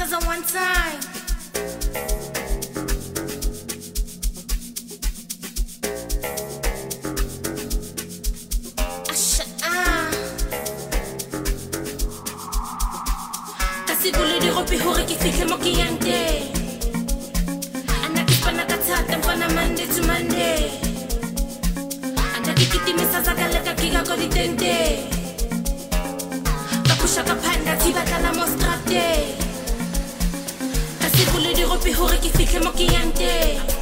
says on one time. Kasi bule di ropi hore ki fihle mo ki yante. Anak ipana katsata mpana Monday to Monday. Anak ikitimisa zakaleka kiga ko ditente. Kapusha kapanda tibatala mo strate. Kasi bule di ropi hore ki fihle mo ki yante.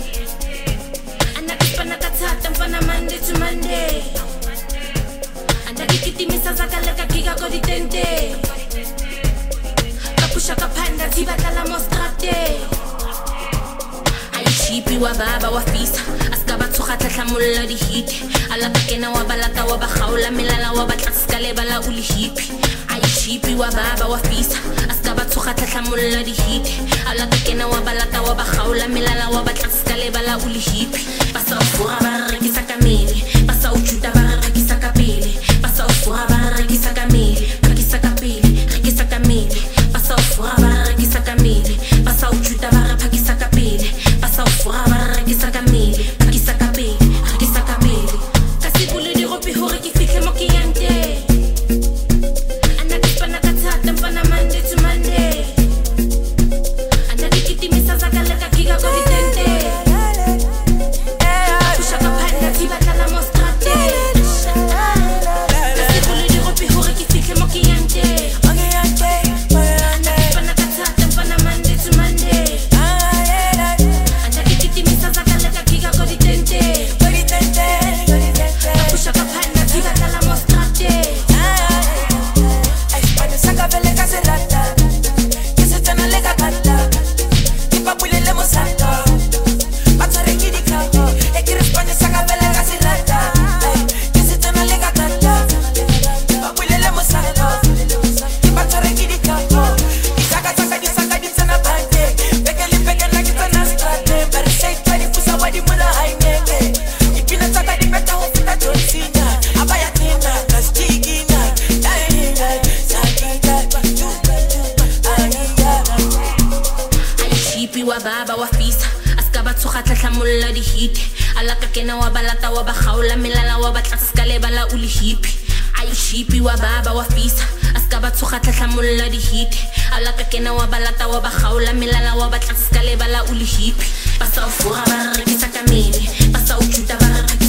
Anak ipana katsata mpana Monday to Monday. Anak ikitimisa zakaleka kiga ko ditente. Pusha kapanda tibatala mostrate. Aishipi wa baba wa fisa askaba tsoga tlatlamolla di hit ala takena wa balata wa bagaula melala wa batlaskale bala uli hipi. Aishipi wa baba wa fisa askaba tsoga tlatlamolla di hit ala takena wa balata wa bagaula melala wa batlaskale bala uli hipi. Pasa ufura ba rekisa kameli pasa uchuta ba rekisa kapele pasa ufura ba rekisa kameli rekisa kapele rekisa kameli. Pasa ufura ba rekisa kamele pasa uchuta ba rekisa kapele pasa ufura ba rekisa kamele rekisa kapele rekisa kapele. Kasi bule di ropi hore ki fihle mo ki yante. Anak ipana katsata mpana Monday to Monday. Anak ikitimisa zakaleka kiga ko ditente. Kapusha kapanda tibatala mo strate. Kasi bule di ropi hore ki fihle mo ki yante. Baba wa fisa askaba tsoga tlatlamolla di hit ala ka kena wa balata wa bagaula melala wa batlaskale bala uli hipi. Aishipi wa baba wa fisa askaba tsoga tlatlamolla di hit ala ka kena wa balata wa bagaula melala wa batlaskale bala uli hipi. Pasa ufura ba rekisa kamele pasa uchuta ba